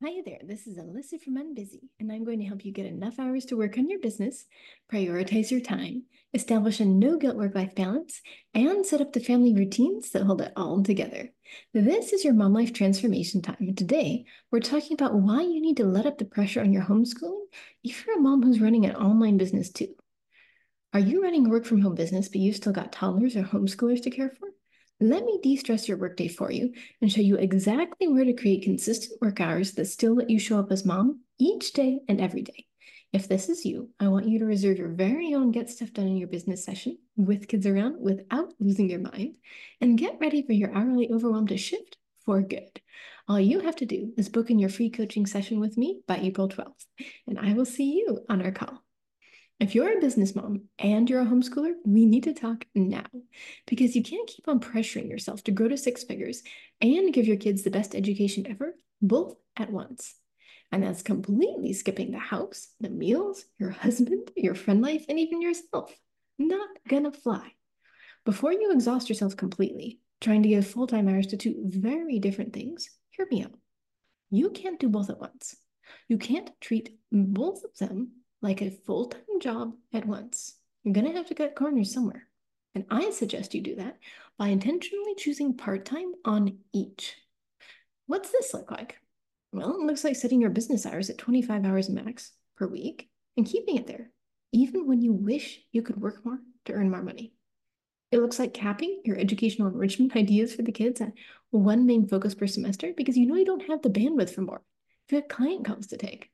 Hi there, this is Alyssa from Unbusy, and I'm going to help you get enough hours to work on your business, prioritize your time, establish a no guilt work life balance, and set up the family routines that hold it all together. This is your Mom Life Transformation Time, and today we're talking about why you need to let up the pressure on your homeschooling if you're a mom who's running an online business too. Are you running a work from home business, but you've still got toddlers or homeschoolers to care for? Let me de stress your workday for you and show you exactly where to create consistent work hours that still let you show up as mom each day and every day. If this is you, I want you to reserve your very own Get Stuff Done in Your Business session with kids around without losing your mind and get ready for your hourly overwhelm to shift for good. All you have to do is book in your free coaching session with me by April 12th, and I will see you on our call. If you're a business mom and you're a homeschooler, we need to talk now because you can't keep on pressuring yourself to grow to six figures and give your kids the best education ever, both at once. And that's completely skipping the house, the meals, your husband, your friend life, and even yourself. Not gonna fly. Before you exhaust yourself completely, trying to give full time hours to two very different things, hear me out. You can't do both at once. You can't treat both of them like a full time job at once. You're going to have to cut corners somewhere. And I suggest you do that by intentionally choosing part time on each. What's this look like? Well, it looks like setting your business hours at 25 hours max per week and keeping it there, even when you wish you could work more to earn more money. It looks like capping your educational enrichment ideas for the kids at one main focus per semester because you know you don't have the bandwidth for more. If you have client calls to take.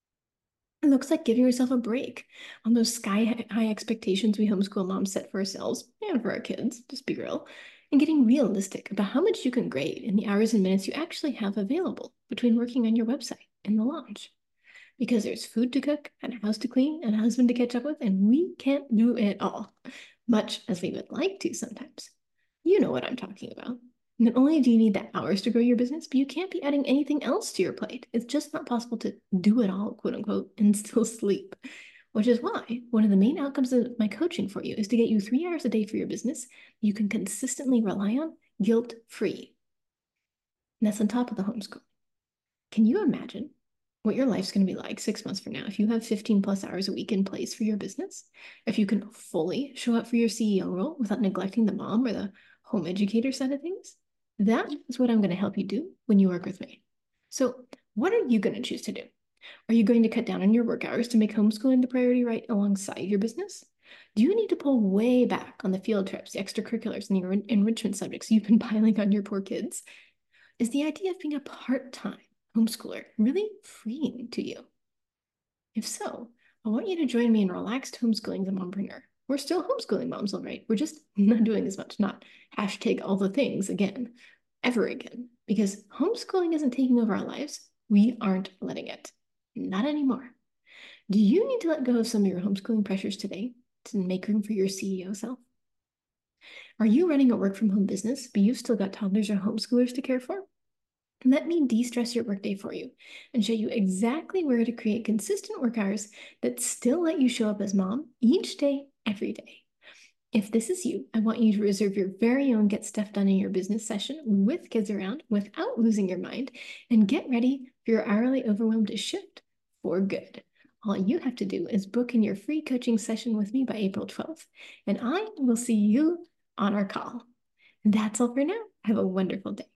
It looks like giving yourself a break on those sky high expectations we homeschool moms set for ourselves and for our kids, just be real, and getting realistic about how much you can grade in the hours and minutes you actually have available between working on your website and the launch. Because there's food to cook and a house to clean and a husband to catch up with, and we can't do it all, much as we would like to sometimes. You know what I'm talking about. Not only do you need the hours to grow your business, but you can't be adding anything else to your plate. It's just not possible to do it all, quote unquote, and still sleep. Which is why one of the main outcomes of my coaching for you is to get you 3 hours a day for your business you can consistently rely on guilt free. And that's on top of the homeschool. Can you imagine what your life's going to be like 6 months from now if you have 15 plus hours a week in place for your business? If you can fully show up for your CEO role without neglecting the mom or the home educator side of things? That is what I'm going to help you do when you work with me. So, what are you going to choose to do? Are you going to cut down on your work hours to make homeschooling the priority right alongside your business? Do you need to pull way back on the field trips, the extracurriculars, and your enrichment subjects you've been piling on your poor kids? Is the idea of being a part time homeschooler really freeing to you? If so, I want you to join me in relaxed homeschooling the mompreneur. We're still homeschooling moms, all right. We're just not doing as much, not hashtag all the things again, ever again, because homeschooling isn't taking over our lives. We aren't letting it. Not anymore. Do you need to let go of some of your homeschooling pressures today to make room for your CEO self? Are you running a work from home business, but you've still got toddlers or homeschoolers to care for? Let me de stress your workday for you and show you exactly where to create consistent work hours that still let you show up as mom each day, every day. If this is you, I want you to reserve your very own Get Stuff Done in Your Business session with kids around without losing your mind and get ready for your hourly overwhelm to shift for good. All you have to do is book in your free coaching session with me by April 12th, and I will see you on our call. That's all for now. Have a wonderful day.